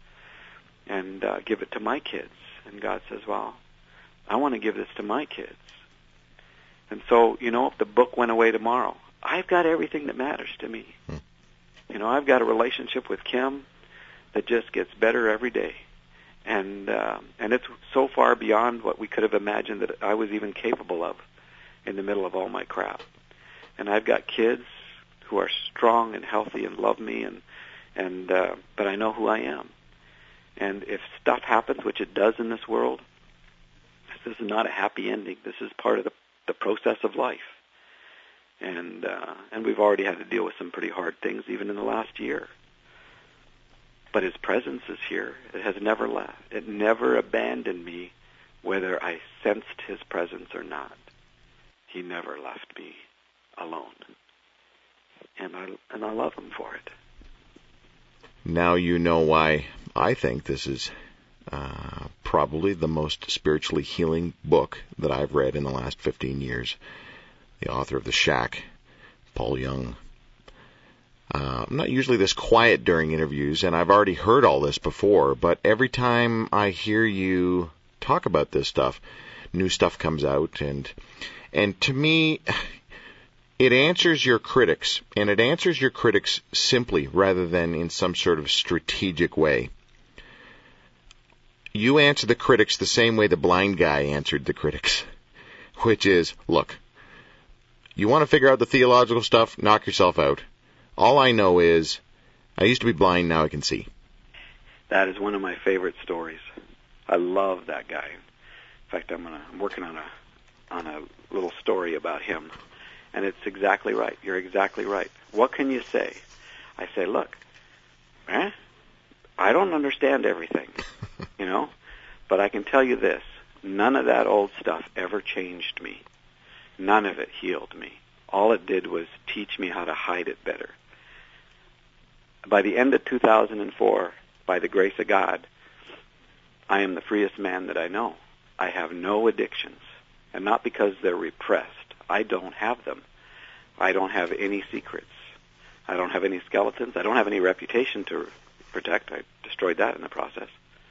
and give it to my kids. And God says, well, I want to give this to my kids. And so, if the book went away tomorrow, I've got everything that matters to me. I've got a relationship with Kim that just gets better every day. And it's so far beyond what we could have imagined that I was even capable of in the middle of all my crap. And I've got kids who are strong and healthy and love me, but I know who I am. And if stuff happens, which it does in this world, this is not a happy ending. This is part of the process of life. And we've already had to deal with some pretty hard things even in the last year. But His presence is here. It has never left. It never abandoned me, whether I sensed His presence or not. He never left me alone. And I love Him for it. Now you know why I think this is probably the most spiritually healing book that I've read in the last 15 years. The author of The Shack, Paul Young. I'm not usually this quiet during interviews, and I've already heard all this before, but every time I hear you talk about this stuff, new stuff comes out, and to me, it answers your critics, and it answers your critics simply rather than in some sort of strategic way. You answer the critics the same way the blind guy answered the critics, which is, look, you want to figure out the theological stuff, knock yourself out. All I know is, I used to be blind, now I can see. That is one of my favorite stories. I love that guy. In fact, I'm working on a little story about him, and it's exactly right. You're exactly right. What can you say? I say, look, I don't understand everything, but I can tell you this: none of that old stuff ever changed me. None of it healed me. All it did was teach me how to hide it better. By the end of 2004, by the grace of God, I am the freest man that I know. I have no addictions, and not because they're repressed. I don't have them. I don't have any secrets. I don't have any skeletons. I don't have any reputation to protect. I destroyed that in the process.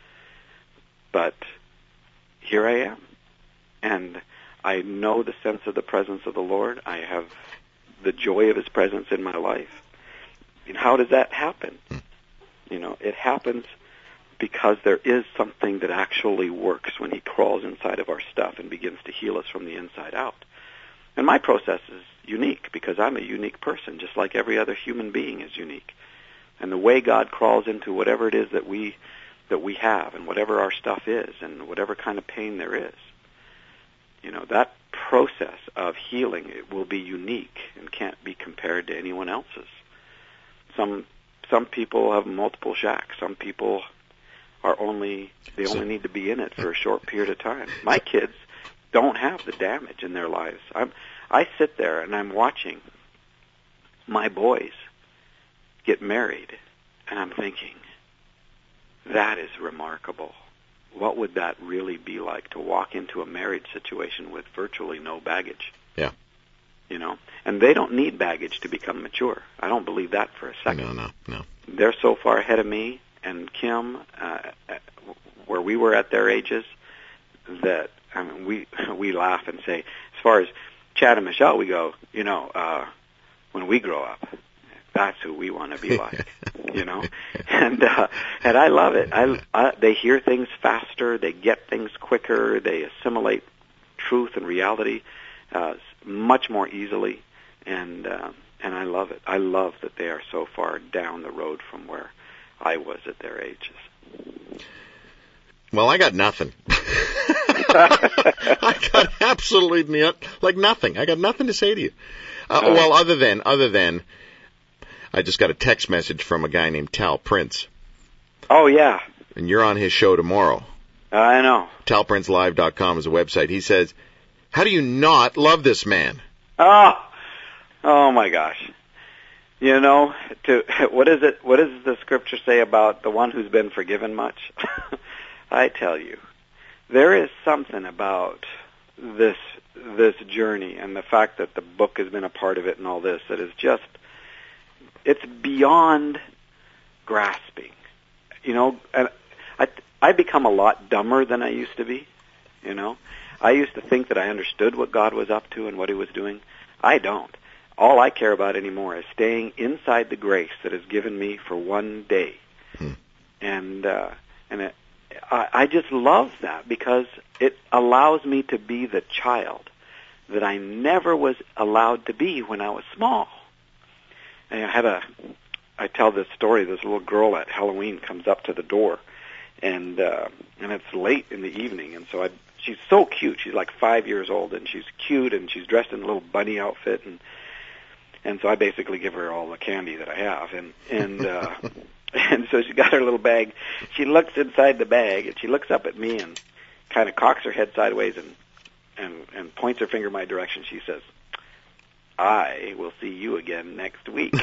But here I am, and I know the sense of the presence of the Lord. I have the joy of His presence in my life. And how does that happen? You know, it happens because there is something that actually works when He crawls inside of our stuff and begins to heal us from the inside out. And my process is unique because I'm a unique person, just like every other human being is unique. And the way God crawls into whatever it is that we have and whatever our stuff is and whatever kind of pain there is, you know, that process of healing, it will be unique and can't be compared to anyone else's. Some people have multiple shacks. Some people are only need to be in it for a short period of time. My kids don't have the damage in their lives. I sit there and I'm watching my boys get married, and I'm thinking, that is remarkable. What would that really be like to walk into a marriage situation with virtually no baggage? Yeah. You know, and they don't need baggage to become mature. I don't believe that for a second. No. They're so far ahead of me and Kim, where we were at their ages, that I mean, we laugh and say, as far as Chad and Michelle, we go, you know, when we grow up, that's who we want to be like, you know, and I love it. They hear things faster, they get things quicker, they assimilate truth and reality much more easily, and I love it. I love that they are so far down the road from where I was at their ages. Well, I got nothing. I got absolutely nothing. I got nothing to say to you. Well, other than, I just got a text message from a guy named Tal Prince. Oh, yeah. And you're on his show tomorrow. I know. TalPrinceLive.com is a website. He says, how do you not love this man? Oh my gosh. You know, what does the scripture say about the one who's been forgiven much? I tell you, there is something about this journey and the fact that the book has been a part of it and all this that is just, it's beyond grasping. You know, and I become a lot dumber than I used to be, you know. I used to think that I understood what God was up to and what He was doing. I don't. All I care about anymore is staying inside the grace that is given me for one day. And I just love that because it allows me to be the child that I never was allowed to be when I was small. And I tell this story. This little girl at Halloween comes up to the door, and it's late in the evening, and so she's so cute. She's like 5 years old, and she's cute, and she's dressed in a little bunny outfit, and so I basically give her all the candy that I have, and and so she got her little bag. She looks inside the bag, and she looks up at me and kind of cocks her head sideways and points her finger my direction. She says, I will see you again next week.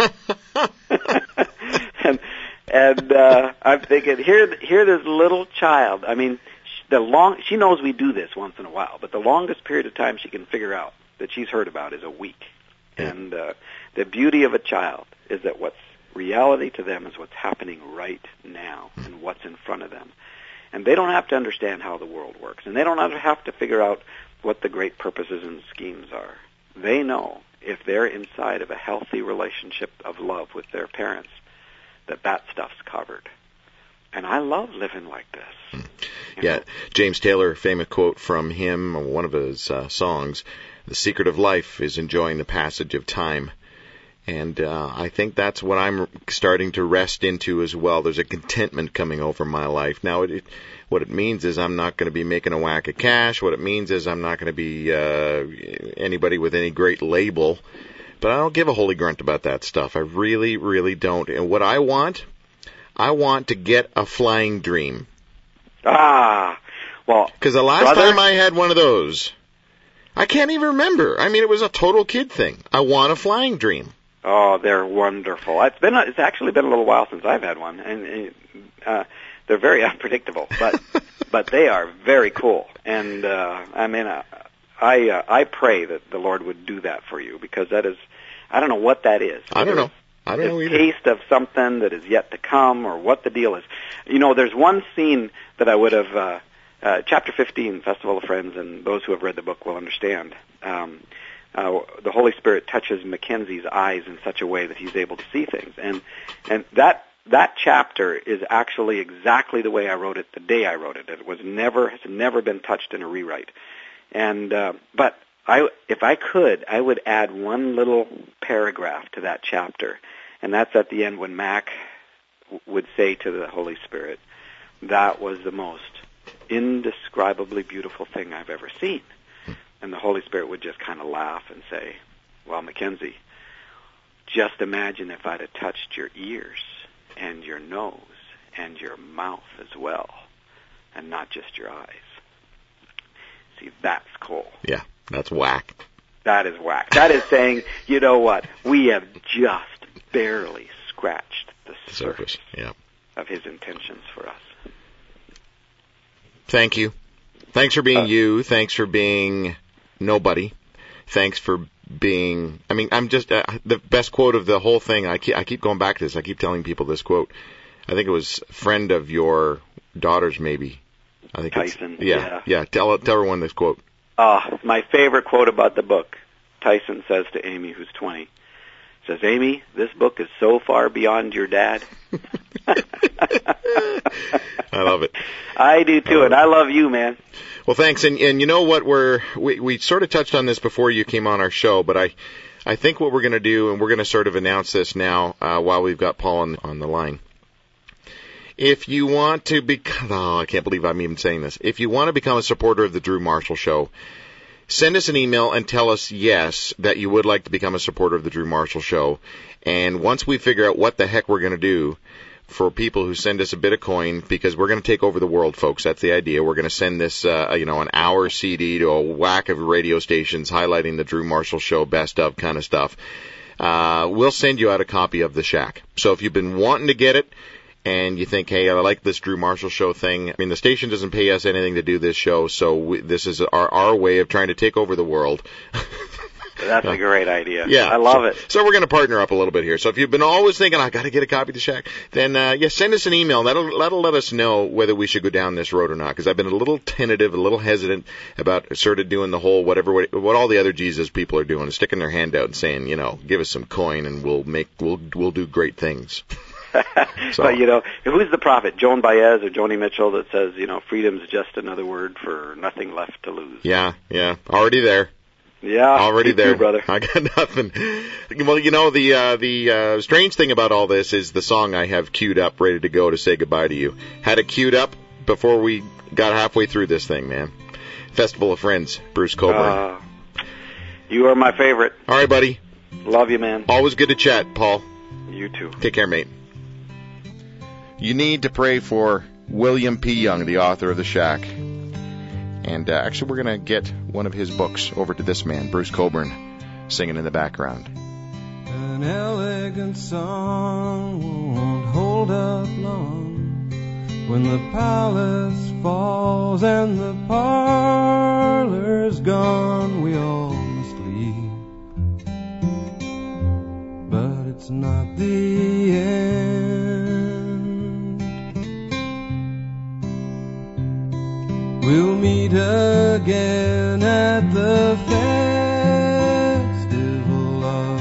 and I'm thinking, here this little child, I mean, she knows we do this once in a while, but the longest period of time she can figure out that she's heard about is a week. And the beauty of a child is that what's reality to them is what's happening right now and what's in front of them. And they don't have to understand how the world works, and they don't have to figure out what the great purposes and schemes are. They know if they're inside of a healthy relationship of love with their parents, that stuff's covered. And I love living like this. Yeah, James Taylor, famous quote from him, one of his songs, "The secret of life is enjoying the passage of time." And I think that's what I'm starting to rest into as well. There's a contentment coming over my life. Now, what it means is I'm not going to be making a whack of cash. What it means is I'm not going to be anybody with any great label. But I don't give a holy grunt about that stuff. I really, really don't. And what I want to get a flying dream. Well, because the last time I had one of those, I can't even remember. I mean, it was a total kid thing. I want a flying dream. Oh, they're wonderful. It's actually been a little while since I've had one, and they're very unpredictable, but they are very cool. And I pray that the Lord would do that for you, because that is, I don't know what that is. I don't know either. Taste of something that is yet to come, or what the deal is. There's one scene that I would have, chapter 15, Festival of Friends, and those who have read the book will understand. The Holy Spirit touches Mackenzie's eyes in such a way that he's able to see things. And that chapter is actually exactly the way I wrote it the day I wrote it. It has never been touched in a rewrite. And but if I could, I would add one little paragraph to that chapter, and that's at the end when Mac would say to the Holy Spirit, "That was the most indescribably beautiful thing I've ever seen." And the Holy Spirit would just kind of laugh and say, "Well, Mackenzie, just imagine if I'd have touched your ears and your nose and your mouth as well, and not just your eyes." See, that's cool. Yeah, that's whack. That is whack. That is saying, you know what, we have just barely scratched the surface of his intentions for us. Thank you. Thanks for being you. Thanks for being nobody. Thanks for being, I'm just, the best quote of the whole thing, I keep going back to this. I keep telling people this quote. I think it was a friend of your daughter's, maybe. I think Tyson. Yeah. Tell everyone this quote. My favorite quote about the book. Tyson says to Amy, who's 20, says, "Amy, this book is so far beyond your dad." I love it. I do too, and I love you, man. Well, thanks. And you know what, we sort of touched on this before you came on our show, but I think what we're going to do, and we're going to sort of announce this now while we've got Paul on the line. If you want to I can't believe I'm even saying this. If you want to become a supporter of the Drew Marshall Show, send us an email and tell us, yes, that you would like to become a supporter of the Drew Marshall Show. And once we figure out what the heck we're going to do for people who send us a bit of coin, because we're going to take over the world, folks. That's the idea. We're going to send this, an hour CD to a whack of radio stations highlighting the Drew Marshall Show best of kind of stuff. We'll send you out a copy of The Shack. So if you've been wanting to get it, and you think, hey, I like this Drew Marshall Show thing. The station doesn't pay us anything to do this show, so this is our way of trying to take over the world. That's a great idea. Yeah, I love it. So we're going to partner up a little bit here. So if you've been always thinking, I got to get a copy of The Shack, then send us an email. That'll let us know whether we should go down this road or not. Because I've been a little tentative, a little hesitant about sort of doing the whole what all the other Jesus people are doing, sticking their hand out and saying, give us some coin and we'll do great things. So. But, who's the prophet? Joan Baez or Joni Mitchell that says, freedom's just another word for nothing left to lose. Yeah. Already there. Yeah. Already there. Too, brother. I got nothing. Well, the strange thing about all this is the song I have queued up, ready to go to say goodbye to you. Had it queued up before we got halfway through this thing, man. Festival of Friends, Bruce Cockburn. You are my favorite. All right, buddy. Love you, man. Always good to chat, Paul. You too. Take care, mate. You need to pray for William P. Young, the author of The Shack. And actually, we're going to get one of his books over to this man, Bruce Cockburn, singing in the background. An elegant song won't hold up long when the palace falls and the parlor's gone. We all must leave, but it's not the end. We'll meet again at the Festival of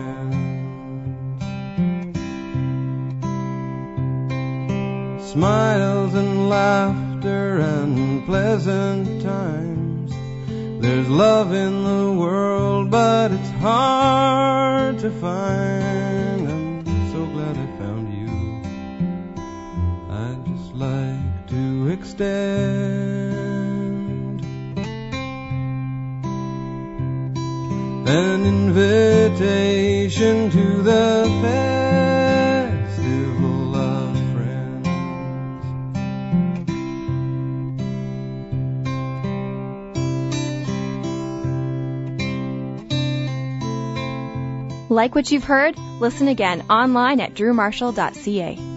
Friends. Smiles and laughter and pleasant times. There's love in the world, but it's hard to find. I'm so glad I found you. I'd just like to extend an invitation to the Festival of Friends. Like what you've heard? Listen again online at drewmarshall.ca.